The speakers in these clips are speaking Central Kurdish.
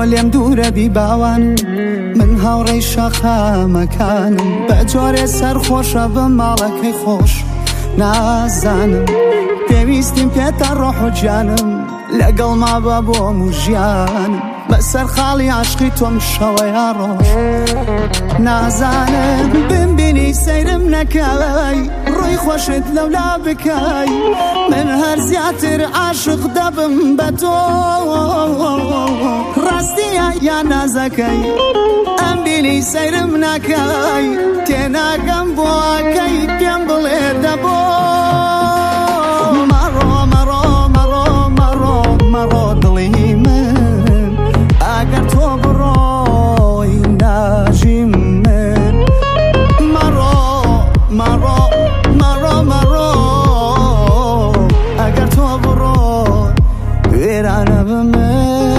لێم دوورە بی باوانم من هاوڕێی شەقامەکانم بە جۆرێ سەرخۆشە بم ماڵەکەی خۆش نازانم پێویستیم پێتە ڕۆح و گیانم لەگەڵ ما بە بۆم و ژیانم بەسەر خاڵی عاشقی تۆم شەوەیە ڕۆژ نازانم بمبینی سەیرم نەکەی ڕووی خۆشت لەولا بکەی من هەر زیاتر عاشق دەبم بە تۆ ڕاستیە یان نازەکەی ئەم بینی سەیرم نەکەی تێناگەم بۆکەی پێم بڵێ دەبۆ مەڕۆ مەڕۆ مەڕۆ مەڕۆ مەڕۆ دڵی من ئەگەر تۆ بڕۆی ناژی من مەڕۆ مەڕۆ مەڕۆ مەڕۆ ئەگەر تۆ بڕۆی وێرانە بە من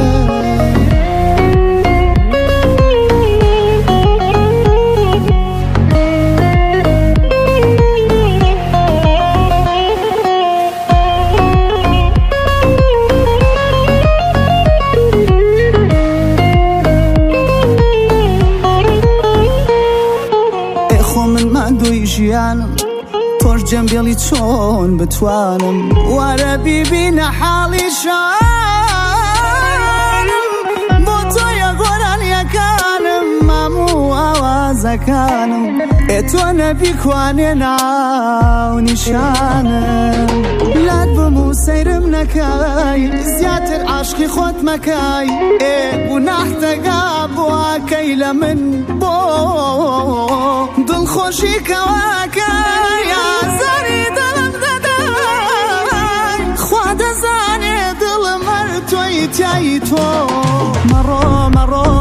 ژیانم تۆش جەمبێڵی چۆن بتوانم وەرە بیبینە حاڵی شانم بۆ تۆیە گۆرانیەکانم ماموو ئاوازەکانم تۆ نەبی کوانێ ناو نیشانم لات بم و سەیرم نەکەی زیاتر عاشقی خۆت مەکەی گوناحتەگا بۆکەی لە من بۆ دڵخۆشی کەواکەی ئازاری دڵم دەدەی خوا دەزانێ دڵم هەر تۆی تیایی تۆ مەڕۆ مەڕۆ